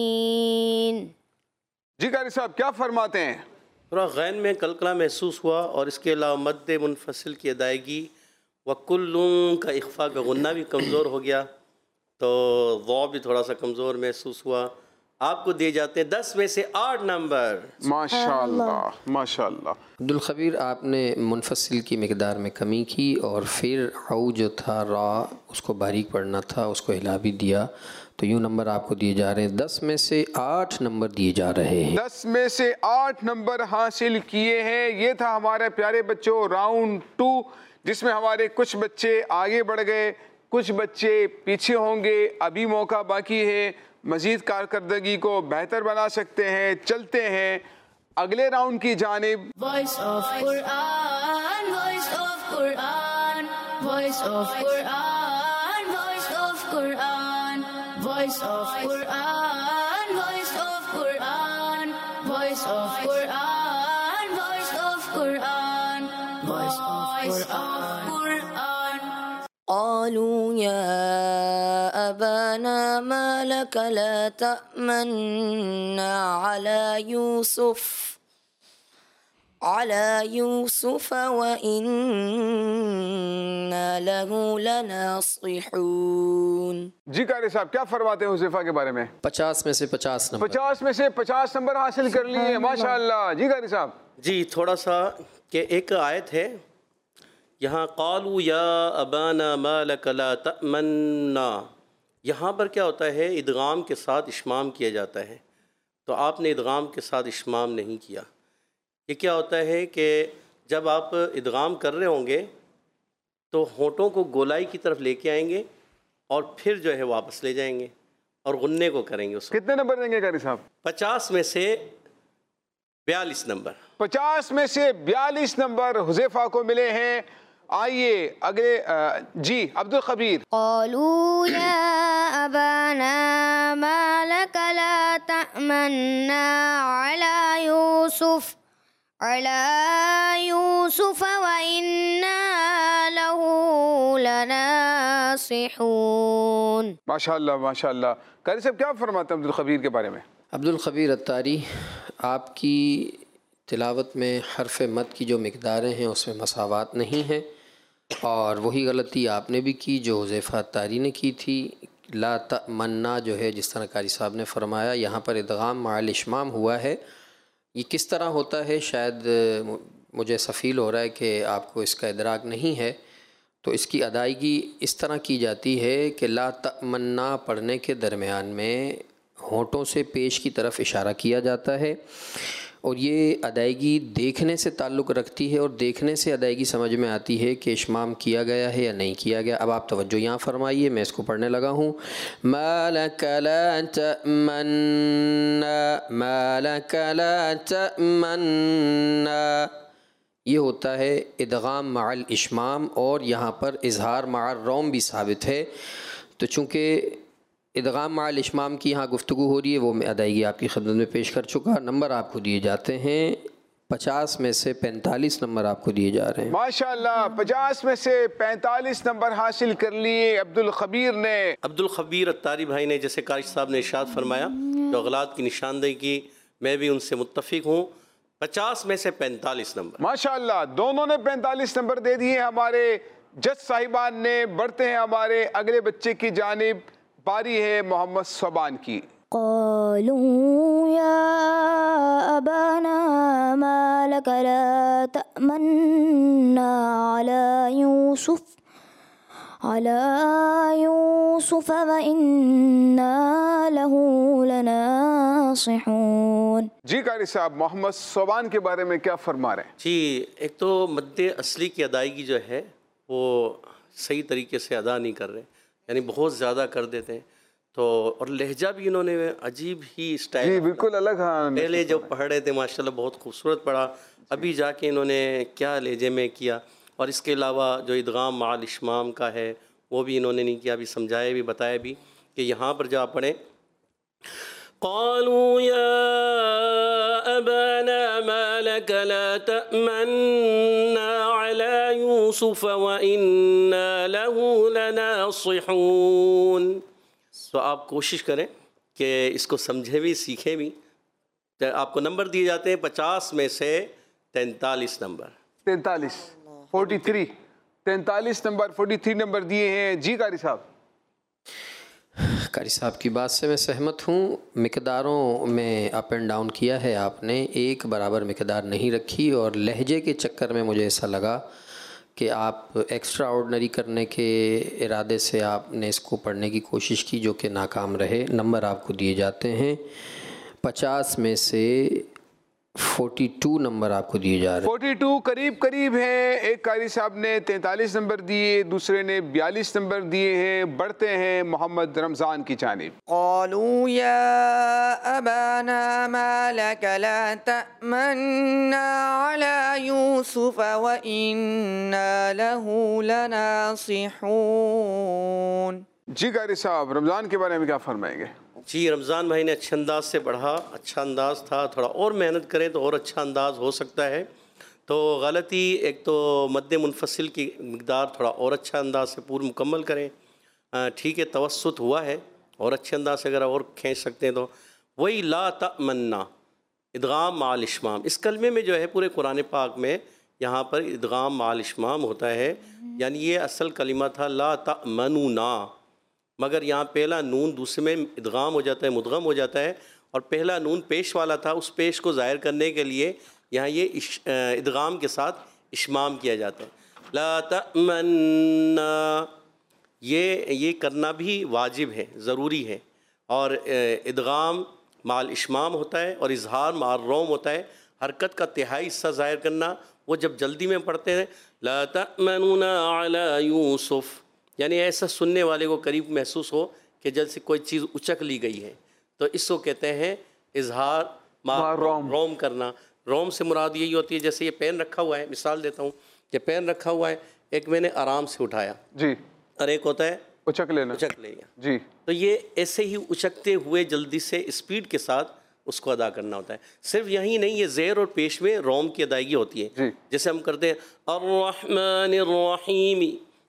[SPEAKER 2] جی قاری صاحب کیا فرماتے ہیں؟
[SPEAKER 6] تھوڑا غین میں کلکلا محسوس ہوا، اور اس کے علاوہ مد منفصل کی ادائیگی وَكُلٌّ کا اخفا کا غنہ بھی کمزور ہو گیا، تو ضو بھی تھوڑا سا کمزور محسوس ہوا. آپ کو دیے جاتے ہیں دس میں سے آٹھ نمبر.
[SPEAKER 2] ماشاءاللہ ماشاءاللہ.
[SPEAKER 7] عبد الخبیر آپ نے منفصل کی مقدار میں کمی کی، اور پھر او جو تھا را اس کو باریک پڑھنا تھا، اس کو ہلا بھی دیا، تو یوں نمبر آپ کو دیے جا رہے ہیں. دس میں سے آٹھ نمبر دیے جا رہے ہیں.
[SPEAKER 2] دس میں سے آٹھ نمبر حاصل کیے ہیں. یہ تھا ہمارے پیارے بچوں راؤنڈ ٹو، جس میں ہمارے کچھ بچے آگے بڑھ گئے، کچھ بچے پیچھے ہوں گے. ابھی موقع باقی ہے، مزید کارکردگی کو بہتر بنا سکتے ہیں. چلتے ہیں اگلے راؤنڈ کی جانب.
[SPEAKER 1] Voice of Quran, voice of Quran, voice of Quran, voice of Quran, voice of Quran, voice of Quran, voice of Quran, voice of Quran, voice of Quran.
[SPEAKER 4] قالوا يا أبانا ما لك لا تأمنا على يوسف على يوسف وإنا له لناصحون.
[SPEAKER 2] جی قاری صاحب کیا فرماتے ہیں حذیفہ کے بارے میں؟
[SPEAKER 7] پچاس میں سے پچاس نمبر.
[SPEAKER 2] پچاس میں سے پچاس نمبر حاصل کر لیے. ماشاءاللہ. جی قاری صاحب.
[SPEAKER 6] جی تھوڑا سا کہ ایک آیت ہے یہاں قالوا یا ابانا ما لک لا تأمنا، یہاں پر کیا ہوتا ہے ادغام کے ساتھ اشمام کیا جاتا ہے، تو آپ نے ادغام کے ساتھ اشمام نہیں کیا. یہ کیا ہوتا ہے کہ جب آپ ادغام کر رہے ہوں گے تو ہونٹوں کو گولائی کی طرف لے کے آئیں گے اور پھر جو ہے واپس لے جائیں گے اور غنے کو کریں گے. اس کو
[SPEAKER 2] کتنے نمبر دیں گے قاری صاحب؟
[SPEAKER 6] پچاس میں سے بیالیس نمبر.
[SPEAKER 2] پچاس میں سے بیالیس نمبر حذیفہ کو ملے ہیں. آئیے اگلے جی عبد الخبیر.
[SPEAKER 3] قالوا يا أبانا ما لك لا تأمنا على يوسف على يوسف وإنا
[SPEAKER 4] ناصحون.
[SPEAKER 2] ماشاءاللہ ماشاءاللہ. قاری صاحب کیا فرماتے ہیں عبد الخبیر کے بارے میں؟
[SPEAKER 7] عبد الخبیر اتاری، آپ کی تلاوت میں حرف مد کی جو مقداریں ہیں اس میں مساوات نہیں ہیں، اور وہی غلطی آپ نے بھی کی جو حذیفہ اتاری نے کی تھی. لا تمنا جو ہے جس طرح قاری صاحب نے فرمایا، یہاں پر ادغام مع الاشمام ہوا ہے. یہ کس طرح ہوتا ہے شاید مجھے ایسا فیل ہو رہا ہے کہ آپ کو اس کا ادراک نہیں ہے. تو اس کی ادائیگی اس طرح کی جاتی ہے کہ لا تمنا پڑھنے کے درمیان میں ہونٹوں سے پیش کی طرف اشارہ کیا جاتا ہے، اور یہ ادائیگی دیکھنے سے تعلق رکھتی ہے، اور دیکھنے سے ادائیگی سمجھ میں آتی ہے کہ اشمام کیا گیا ہے یا نہیں کیا گیا. اب آپ توجہ یہاں فرمائیے، میں اس کو پڑھنے لگا ہوں. ما لک لا تأمنا، ما لک لا تأمنا، یہ ہوتا ہے ادغام مع الاشمام، اور یہاں پر اظہار مع الروم بھی ثابت ہے. تو چونکہ ادغام مع الاشمام کی یہاں گفتگو ہو رہی ہے، وہ میں ادائیگی آپ کی خدمت میں پیش کر چکا. نمبر آپ کو دیے جاتے ہیں پچاس میں سے پینتالیس نمبر آپ کو دیے جا رہے ہیں.
[SPEAKER 2] ماشاءاللہ پچاس میں سے پینتالیس نمبر حاصل کر لیے عبد الخبیر نے.
[SPEAKER 6] عبد الخبیر اتاری بھائی نے جیسے قاری صاحب نے ارشاد فرمایا، جو اغلاط کی نشاندہی کی، میں بھی ان سے متفق ہوں. پچاس میں سے پینتالیس نمبر
[SPEAKER 2] ماشاءاللہ دونوں نے پینتالیس نمبر دے دیے. ہمارے جج صاحبان نے. بڑھتے ہیں ہمارے اگلے بچے کی جانب. باری ہے محمد صوبان کی.
[SPEAKER 3] قالوا يا أبانا ما لك لا تأمنا على يوسف على يوسف وإنا له لناصحون.
[SPEAKER 2] جی قاری صاحب محمد صوبان کے بارے میں کیا فرما رہے ہیں؟
[SPEAKER 6] جی، ایک تو مد اصلی کی ادائیگی جو ہے وہ صحیح طریقے سے ادا نہیں کر رہے، یعنی بہت زیادہ کر دیتے ہیں. تو اور لہجہ بھی انہوں نے عجیب ہی اسٹائل،
[SPEAKER 2] جی بالکل الگ. ہاں
[SPEAKER 6] پہلے جب پڑھ رہے تھے ماشاءاللہ بہت خوبصورت پڑھا، ابھی جا کے انہوں نے کیا لہجے میں کیا. اور اس کے علاوہ جو ادغام مع الاشمام کا ہے وہ بھی انہوں نے نہیں کیا. ابھی سمجھایا بھی بتایا بھی کہ یہاں پر جا پڑھیں قالوا يا أبانا ما لك لا تأمنا على يوسف وإنا له لناصحون. تو آپ کوشش کریں کہ اس کو سمجھیں بھی سیکھیں بھی. آپ کو نمبر دیے جاتے ہیں پچاس میں سے تینتالیس نمبر.
[SPEAKER 2] تینتالیس فورٹی تھری تینتالیس نمبر فورٹی تھری نمبر دیے ہیں. جی قاری صاحب.
[SPEAKER 7] قاری صاحب کی بات سے میں سہمت ہوں. مقداروں میں اپ اینڈ ڈاؤن کیا ہے آپ نے، ایک برابر مقدار نہیں رکھی، اور لہجے کے چکر میں مجھے ایسا لگا کہ آپ ایکسٹرا آرڈنری کرنے کے ارادے سے آپ نے اس کو پڑھنے کی کوشش کی، جو کہ ناکام رہے. نمبر آپ کو دیے جاتے ہیں پچاس میں سے فورٹی ٹو نمبر آپ کو دیے جا رہے ہیں.
[SPEAKER 2] فورٹی ٹو قریب قریب ہیں. ایک قاری صاحب نے تینتالیس نمبر دیے، دوسرے نے بیالیس نمبر دیے ہیں. بڑھتے ہیں محمد رمضان کی جانب.
[SPEAKER 5] قالوا يا أبانا ما لك لا تأمنا على يوسف وإنا له لناصحون.
[SPEAKER 2] جی قاری صاحب رمضان کے بارے میں کیا فرمائیں گے؟
[SPEAKER 6] جی، رمضان بھائی نے اچھے انداز سے پڑھا، اچھا انداز تھا. تھوڑا اور محنت کریں تو اور اچھا انداز ہو سکتا ہے. تو غلطی ایک تو مد منفصل کی مقدار تھوڑا اور اچھا انداز سے پور مکمل کریں. ٹھیک ہے، توسط ہوا ہے، اور اچھے انداز سے اگر اور کھینچ سکتے ہیں تو. وہی لا تأمنا ادغام مع الاشمام، اس کلمے میں جو ہے پورے قرآن پاک میں یہاں پر ادغام مع الاشمام ہوتا ہے. یعنی یہ اصل کلمہ تھا لا تأمنونا، مگر یہاں پہلا نون دوسرے میں ادغام ہو جاتا ہے، مدغم ہو جاتا ہے، اور پہلا نون پیش والا تھا، اس پیش کو ظاہر کرنے کے لیے یہاں یہ ادغام کے ساتھ اشمام کیا جاتا ہے. لا تأمنا، یہ یہ کرنا بھی واجب ہے، ضروری ہے. اور ادغام مع الاشمام ہوتا ہے، اور اظہار مع الروم ہوتا ہے. حرکت کا تہائی حصہ ظاہر کرنا، وہ جب جلدی میں پڑھتے ہیں لا تأمنون علی یوسف، یعنی ایسا سننے والے کو قریب محسوس ہو کہ جیسے کوئی چیز اچک لی گئی ہے، تو اس کو کہتے ہیں اظہار مع روم, روم کرنا. روم سے مراد یہی ہوتی ہے، جیسے یہ پین رکھا ہوا ہے، مثال دیتا ہوں کہ پین رکھا ہوا ہے، ایک میں نے آرام سے اٹھایا
[SPEAKER 2] جی،
[SPEAKER 6] اور ایک ہوتا ہے
[SPEAKER 2] اچک لینا،
[SPEAKER 6] اچک لیا
[SPEAKER 2] جی.
[SPEAKER 6] تو یہ ایسے ہی اچکتے ہوئے جلدی سے اسپیڈ کے ساتھ اس کو ادا کرنا ہوتا ہے. صرف یہی نہیں، یہ زیر اور پیش میں روم کی ادائیگی ہوتی ہے.
[SPEAKER 2] جی.
[SPEAKER 6] جیسے ہم کرتے ہیں الرحمن الرحیم،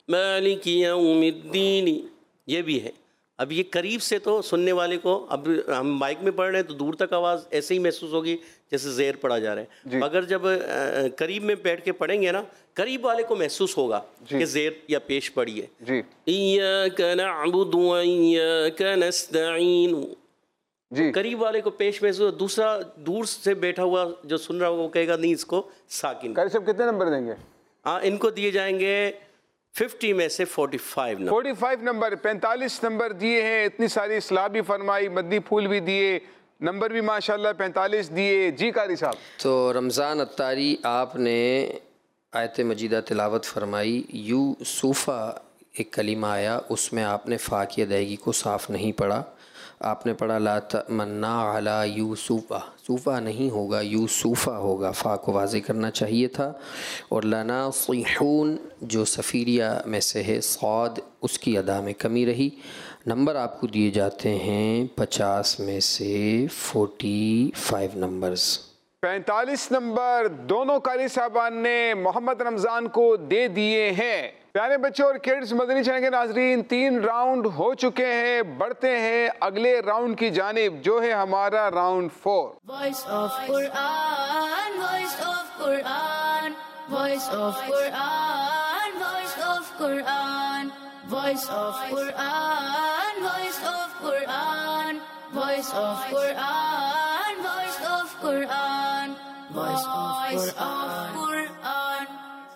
[SPEAKER 6] مالک یوم الدین، یہ بھی ہے۔ اب یہ قریب سے تو سننے والے کو، اب ہم مائک میں پڑھ رہے ہیں تو دور تک آواز ایسے ہی محسوس ہوگی جیسے زیر پڑھا جا رہا ہے،
[SPEAKER 2] جی۔
[SPEAKER 6] مگر جب قریب میں بیٹھ کے پڑھیں گے نا، قریب والے کو محسوس ہوگا
[SPEAKER 2] جی۔
[SPEAKER 6] کہ زیر یا پیش پڑی ہے۔
[SPEAKER 2] جی
[SPEAKER 6] ایاک نعبد و ایاک نستعین،
[SPEAKER 2] جی
[SPEAKER 6] قریب والے کو پیش محسوس، دوسرا دور سے بیٹھا ہوا جو سن رہا ہوگا وہ کہے گا نہیں، اس کو ساکن۔
[SPEAKER 2] قاری صاحب کتنے نمبر دیں گے؟
[SPEAKER 6] ہاں، ان کو دیے جائیں گے ففٹی میں سے forty five number.
[SPEAKER 2] Forty five number, پینتالیس نمبر دیے ہیں، اتنی ساری اصلاح بھی فرمائی، مدنی پھول بھی دیے، نمبر بھی ماشاءاللہ پینتالیس دیے۔ جی قاری صاحب۔
[SPEAKER 7] تو رمضان اتاری آپ نے آیت مجیدہ تلاوت فرمائی، یوسفہ ایک کلمہ آیا، اس میں آپ نے فا کی ادائیگی کو صاف نہیں پڑھا، آپ نے پڑھا لا تمنا علی یوسفہ، صوفہ نہیں ہوگا یوسفہ ہوگا، فا کو واضح کرنا چاہیے تھا۔ اور لناصحون جو سفیریہ میں سے ہے صاد، اس کی ادا میں کمی رہی۔ نمبر آپ کو دیے جاتے ہیں پچاس میں سے فورٹی فائیو نمبرز۔
[SPEAKER 2] پینتالیس نمبر دونوں قاری صاحبان نے محمد رمضان کو دے دیے ہیں۔ پیارے بچوں اور کڈز، مدنی چینل کے ناظرین، تین راؤنڈ ہو چکے ہیں، بڑھتے ہیں اگلے راؤنڈ کی جانب جو ہے ہمارا round four.
[SPEAKER 1] Voice of Quran, voice of Quran, voice of Quran, voice of Quran, voice of Quran, voice of Quran, voice of Quran, voice of Quran, voice of Quran.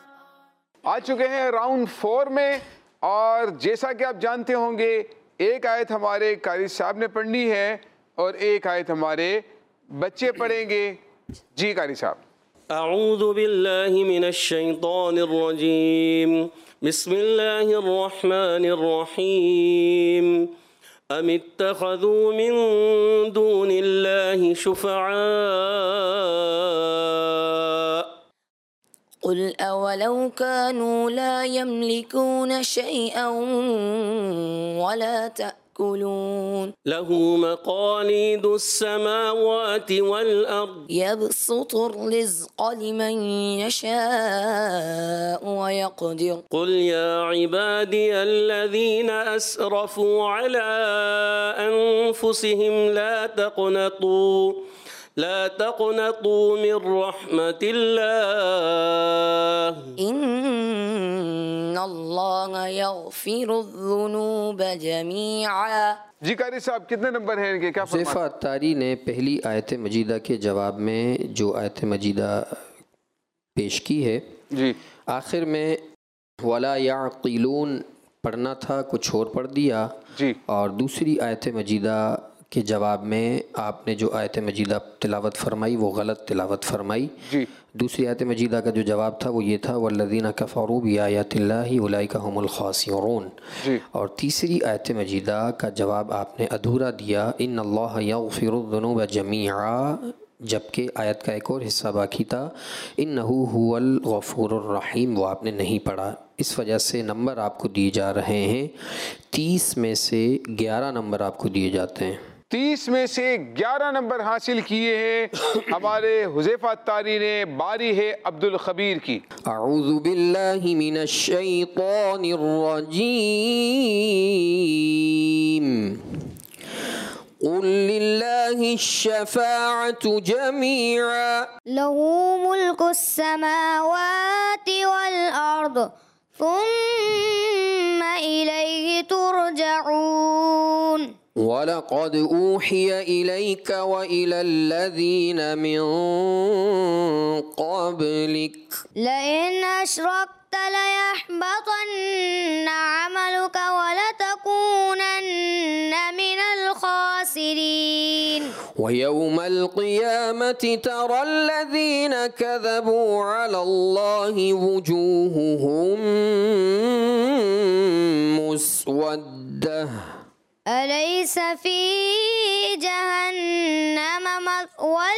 [SPEAKER 2] آ چکے ہیں راؤنڈ فور میں، اور جیسا کہ آپ جانتے ہوں گے ایک آیت ہمارے قاری صاحب نے پڑھنی ہے اور ایک آیت ہمارے بچے پڑھیں گے۔ جی قاری صاحب۔
[SPEAKER 6] اعوذ باللہ من الشیطان الرجیم، بسم اللہ الرحمن الرحیم، ام اتخذوا من دون اللہ شفعاء
[SPEAKER 4] قل أولو كانوا لا يملكون شيئا ولا تأكلون
[SPEAKER 6] له مقاليد السماوات والأرض
[SPEAKER 4] يبسط الرزق لمن يشاء ويقدر
[SPEAKER 6] قل يا عبادي الذين أسرفوا على أنفسهم لا تقنطوا لا تقنطوا من رحمة الله
[SPEAKER 4] إن الله يغفر الذنوب جميعا۔
[SPEAKER 2] جی قاری صاحب کتنے نمبر ہیں ان کے، کیا فرماتے
[SPEAKER 7] حذیفہ اتاری نے پہلی آیت مجیدہ کے جواب میں جو آیت مجیدہ پیش کی ہے،
[SPEAKER 2] جی
[SPEAKER 7] آخر میں وَلَا يَعْقِلُونَ پڑھنا تھا، کچھ اور پڑھ دیا،
[SPEAKER 2] جی
[SPEAKER 7] اور دوسری آیت مجیدہ کے جواب میں آپ نے جو آیت مجیدہ تلاوت فرمائی وہ غلط تلاوت فرمائی۔
[SPEAKER 2] جی
[SPEAKER 7] دوسری آیت مجیدہ کا جو جواب تھا وہ یہ تھا وَالَّذِينَ كَفَرُوا بِآيَاتِ اللَّهِ أُولَئِكَ هُمُ الْخَاسِرُونَ،
[SPEAKER 2] جی
[SPEAKER 7] اور تیسری آیت مجیدہ کا جواب آپ نے ادھورا دیا إِنَّ اللَّهَ يَغْفِرُ الذُّنُوبَ جَمِيعًا، جبکہ آیت کا ایک اور حصہ باقی تھا إِنَّهُ هُوَ الْغَفُورُ الرَّحِيمُ، وہ آپ نے نہیں پڑھا۔ اس وجہ سے نمبر آپ کو دیے جا رہے ہیں، تیس میں سے گیارہ نمبر آپ کو دیے جاتے ہیں۔
[SPEAKER 2] تیس میں سے گیارہ نمبر حاصل کیے ہیں ہمارے حذیفہ اتاری نے، باری ہے عبد الخبیر کی۔
[SPEAKER 7] اعوذ باللہ من الشیطان الرجیم، قل للہ الشفاعة جميعا
[SPEAKER 3] له ملك السماوات والأرض ثم إليه ترجعون
[SPEAKER 7] وَلَقَدْ أُوحِيَ إِلَيْكَ وَإِلَى الَّذِينَ مِن قَبْلِكَ
[SPEAKER 3] لئن أشركت ليحبطن عملك ولتكونن من الخاسرين
[SPEAKER 7] وَيَوْمَ الْقِيَامَةِ تَرَى الَّذِينَ كَذَبُوا عَلَى اللَّهِ وُجُوهُهُم مُسْوَدَّةٌ
[SPEAKER 3] أليس في جهنم مثوى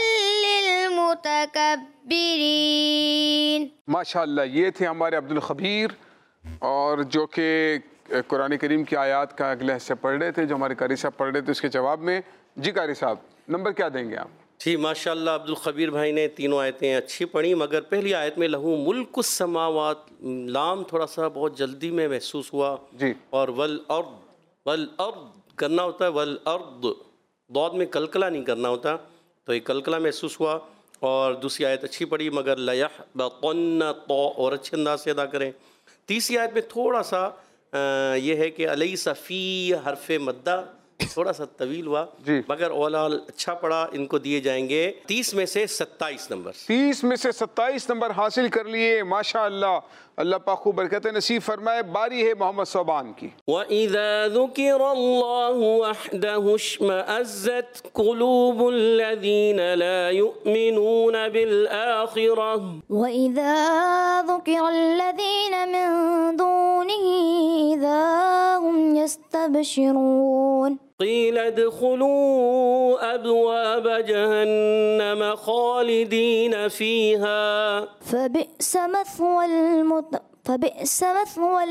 [SPEAKER 3] للمتكبرين۔
[SPEAKER 2] ماشاءاللہ یہ تھے ہمارے عبد الخبیر، اور جو کہ قرآن کریم کی آیات کا اگلے حصہ پڑھ رہے تھے، جو ہمارے قاری صاحب پڑھ رہے تھے اس کے جواب میں۔ جی قاری صاحب نمبر کیا دیں گے آپ؟
[SPEAKER 6] جی ماشاءاللہ عبد الخبیر بھائی نے تینوں آیتیں اچھی پڑھی، مگر پہلی آیت میں لہو ملک السماوات، لام تھوڑا سا بہت جلدی میں محسوس ہوا
[SPEAKER 2] جی،
[SPEAKER 6] اور والارض، والارض کرنا ہوتا ہے، والارض ضاد میں کلکلا نہیں کرنا ہوتا، تو ایک کلکلا محسوس ہوا۔ اور دوسری آیت اچھی پڑھی مگر لیحبطن طا اور اچھے انداز سے ادا کریں۔ تیسری آیت میں تھوڑا سا یہ ہے کہ الیس فی حرف مدہ تھوڑا سا طویل ہوا،
[SPEAKER 2] جی،
[SPEAKER 6] مگر اولال اچھا پڑا، ان کو دیے جائیں گے تیس میں سے ستائیس نمبر۔
[SPEAKER 2] تیس میں سے ستائیس نمبر حاصل کر لیے، ماشاءاللہ، اللہ پاک خوب برکت نصیب فرمائے۔ باری ہے محمد صوبان کی۔
[SPEAKER 6] وَإِذَا ذُكِرَ اللَّهُ وَحْدَهُ اشْمَأَزَّتْ قُلُوبُ الَّذِينَ لَا يُؤْمِنُونَ بِالْآخِرَةِ
[SPEAKER 3] وإذا ذكر الذين من دونه إذا هم يستبشرون
[SPEAKER 6] قِيلَ ادْخُلُوا أَبْوَابَ جَهَنَّمَ خَالِدِينَ فِيهَا
[SPEAKER 3] فبئس مثوى المت... فبئس مثوى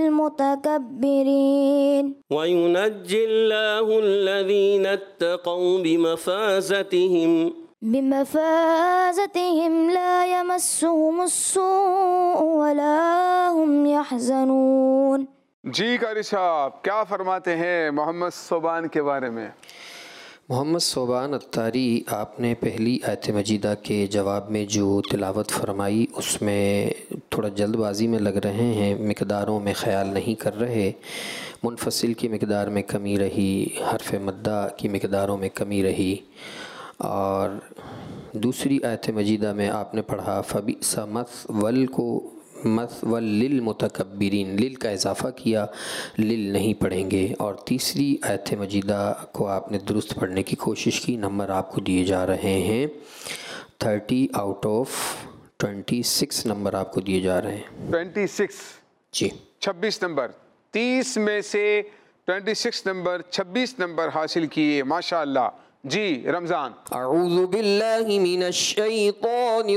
[SPEAKER 3] للمتكبرين
[SPEAKER 6] وَيُنَجِّي اللَّهُ الَّذِينَ اتَّقَوْا بِمَفَازَتِهِمْ
[SPEAKER 3] بمفازتهم لا يمسهم السوء ولا هم يحزنون۔
[SPEAKER 2] جی قاری صاحب کیا فرماتے ہیں محمد صوبان کے بارے میں؟
[SPEAKER 7] محمد صوبان اتاری، آپ نے پہلی آیت مجیدہ کے جواب میں جو تلاوت فرمائی اس میں تھوڑا جلد بازی میں لگ رہے ہیں، مقداروں میں خیال نہیں کر رہے، منفصل کی مقدار میں کمی رہی، حرف مدہ کی مقداروں میں کمی رہی، اور دوسری آیت مجیدہ میں آپ نے پڑھا فبئس مثوی کو مثوی للمتکبرین، لل کا اضافہ کیا، لل نہیں پڑھیں گے، اور تیسری آیت مجیدہ کو آپ نے درست پڑھنے کی کوشش کی۔ نمبر آپ کو دیے جا رہے ہیں thirty out of twenty six number آپ کو دیے جا رہے ہیں۔
[SPEAKER 2] ٹوینٹی سکس
[SPEAKER 7] جی،
[SPEAKER 2] چھبیس نمبر، تیس میں سے ٹوینٹی سکس نمبر، چھبیس نمبر حاصل کیے، ماشاءاللہ۔ جی رمضان۔
[SPEAKER 7] اعوذ باللہ من الشیطان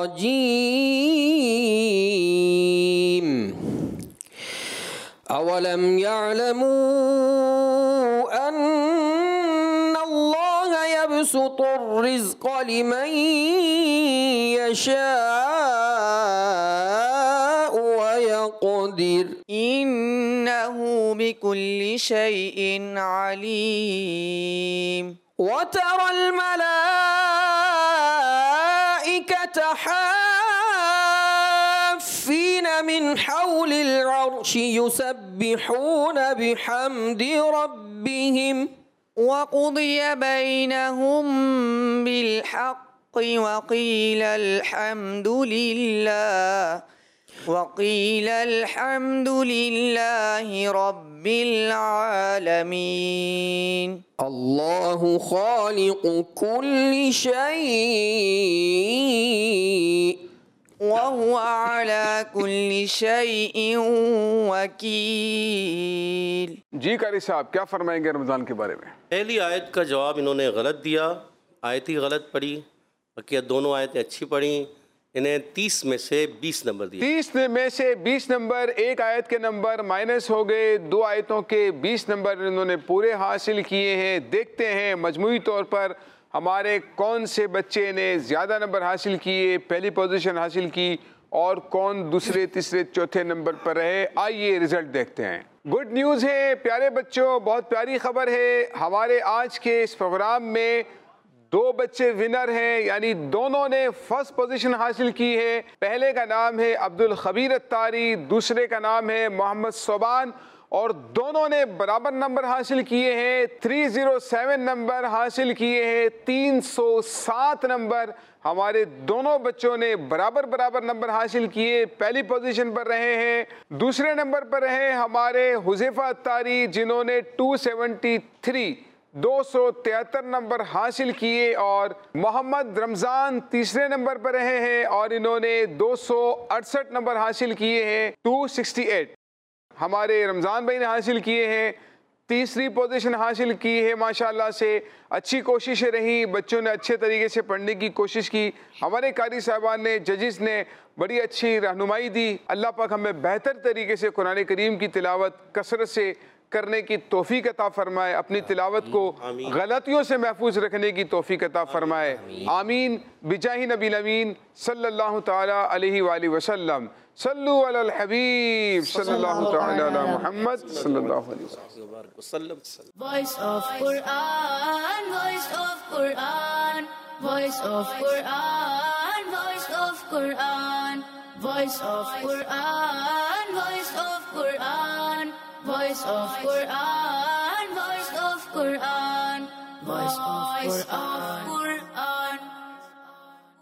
[SPEAKER 7] الرجیم اولم يعلموا ان اللہ يبسط الرزق لمن يشاء ويقدر
[SPEAKER 5] إنه بكل شيء عليم
[SPEAKER 7] وترى الملائكة حافين من حول العرش يسبحون بحمد ربهم
[SPEAKER 5] وقضي بينهم بالحق وقيل الحمد لله وقيل الحمد لله رب العالمين
[SPEAKER 7] اللہ خالق كل شيء
[SPEAKER 5] وهو على كل شيء وكيل۔
[SPEAKER 2] جی قاری صاحب کیا فرمائیں گے رمضان کے بارے میں؟
[SPEAKER 6] پہلی آیت کا جواب انہوں نے غلط دیا، آیت ہی غلط پڑھی، بقیہ دونوں آیتیں اچھی پڑھیں، انہیں تیس میں سے بیس نمبر دیے۔
[SPEAKER 2] تیس میں سے بیس نمبر، ایک آیت کے نمبر مائنس ہو گئے، دو آیتوں کے بیس نمبر انہوں نے پورے حاصل کیے ہیں۔ دیکھتے ہیں مجموعی طور پر ہمارے کون سے بچے نے زیادہ نمبر حاصل کیے، پہلی پوزیشن حاصل کی، اور کون دوسرے تیسرے چوتھے نمبر پر رہے۔ آئیے رزلٹ دیکھتے ہیں۔ گڈ نیوز ہے پیارے بچوں، بہت پیاری خبر ہے، ہمارے آج کے اس پروگرام میں دو بچے ونر ہیں، یعنی دونوں نے فرسٹ پوزیشن حاصل کی ہے۔ پہلے کا نام ہے عبد الخبیر اتاری، دوسرے کا نام ہے محمد صوبان، اور دونوں نے برابر نمبر حاصل کیے ہیں، تین سو سات نمبر حاصل کیے ہیں، تین سو سات نمبر ہمارے دونوں بچوں نے برابر برابر نمبر حاصل کیے، پہلی پوزیشن پر رہے ہیں۔ دوسرے نمبر پر رہے ہمارے حذیفہ اتاری، جنہوں نے دو سو تیرہ دو سو تہتر نمبر حاصل کیے، اور محمد رمضان تیسرے نمبر پر رہے ہیں اور انہوں نے دو سو اڑسٹھ نمبر حاصل کیے ہیں، دو سو اڑسٹھ۔ ہمارے رمضان بھائی نے حاصل کیے ہیں، تیسری پوزیشن حاصل کی ہے ماشاءاللہ سے۔ اچھی کوششیں رہی، بچوں نے اچھے طریقے سے پڑھنے کی کوشش کی، ہمارے قاری صاحبان نے، ججز نے بڑی اچھی رہنمائی دی۔ اللہ پاک ہمیں بہتر طریقے سے قرآن کریم کی تلاوت کثرت سے کرنے کی توفیق عطا فرمائے، اپنی تلاوت کو غلطیوں سے محفوظ رکھنے کی توفیق عطا فرمائے، آمین بجاہ نبی الامین صلی اللہ تعالی علیہ وآلہ وسلم۔ صلو علی الحبیب صلی اللہ تعالی علی محمد صلی اللہ علیہ وسلم۔
[SPEAKER 1] Voice of Quran, voice of Quran, voice of Quran, voice of Quran, voice of Quran, voice of Quran, voice of Quran, voice of Quran, voice of Quran.